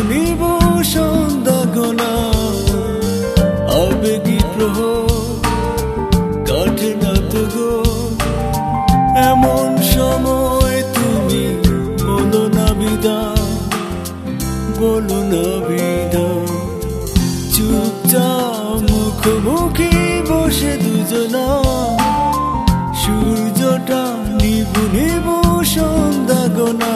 নিভু সন্ধ্যা গোনা আবেগী প্রহর কাটে না তো গো এমন সময় তুমি বলো না বিদায় বলো না বিদায় চুপচাপ মুখোমুখি বসে দুজনা সূর্যটা নিভু নিভু সন্ধ্যা গোনা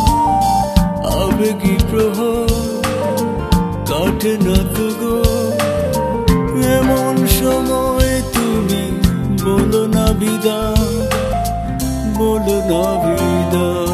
আবেগী প্রহর কাটে না তো গো এমন সময় তুমি বলো না বিদায় বলো না বিদায়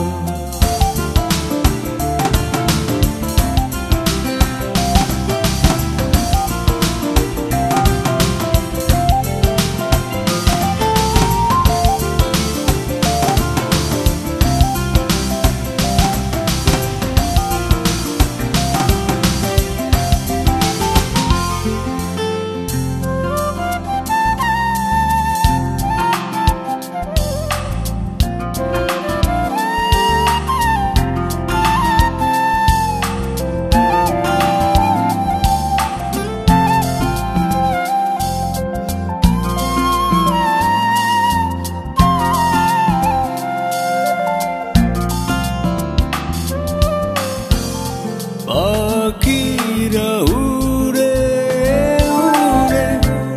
পাখিরা উড়ে উড়ে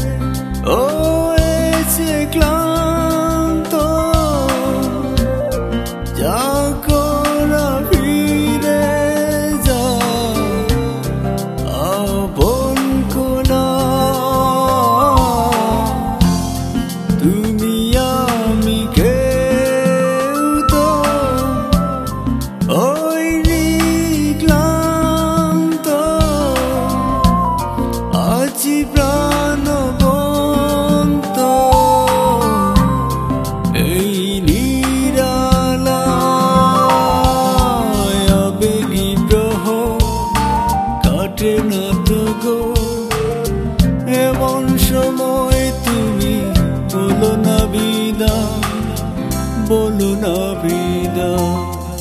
হয়েছে ক্লান্ত যা করা ফিরে যা আপন কোনা তুমি আমি কেউ তো হইনি আছি প্রাণবন্ত এই নিরালায় আবেগী প্রহর কাটে না তো গো এমন সময় তুমি বলো না বিদায় বলো না বিদায়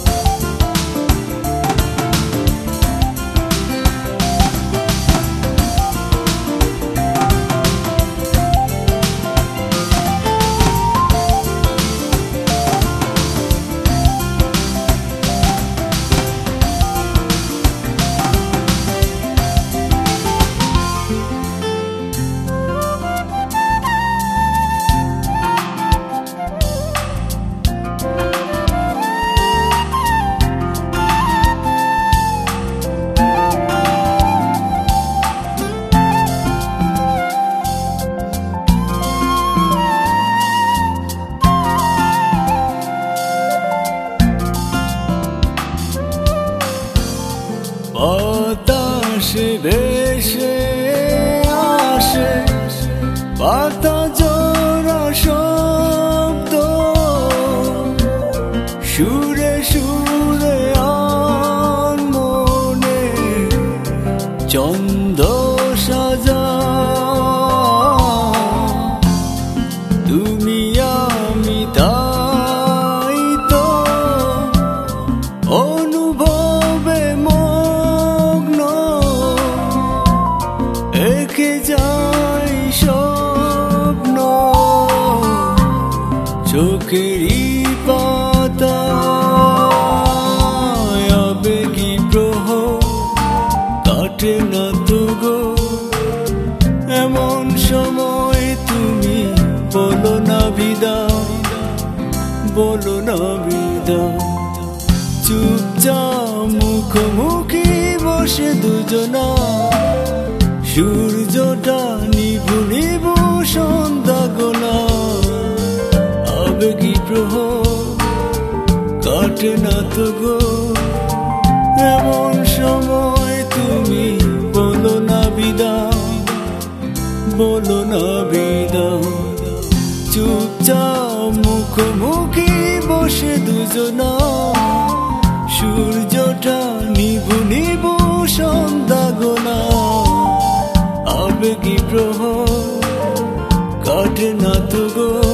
বাতাসে ভেসে আসে পাতা জোড়া শব্দ সুরে সুরে মনে চন্দ সাজা তুমি আমি তাই তো অনুভবে একে যাই স্বপ্ন চোখেরই পাতায় আবেগী প্রহর কাটে না তো গো এমন সময় তুমি বলো না বিদায় বলো না বিদায় চুপচাপ মুখোমুখি বসে দুজনা সূর্যটা নিভু নিভু সন্ধ্যা গোনা আবেগী প্রহর কাটে না তো গো এমন সময় তুমি বলো না বিদায় বলো না বিদায় চুপচাপ মুখোমুখি বসে দুজনা সূর্যটা নিভু নিভু সন্ধ্যা গোনা আবেগী প্রহর কাটে না তো গো।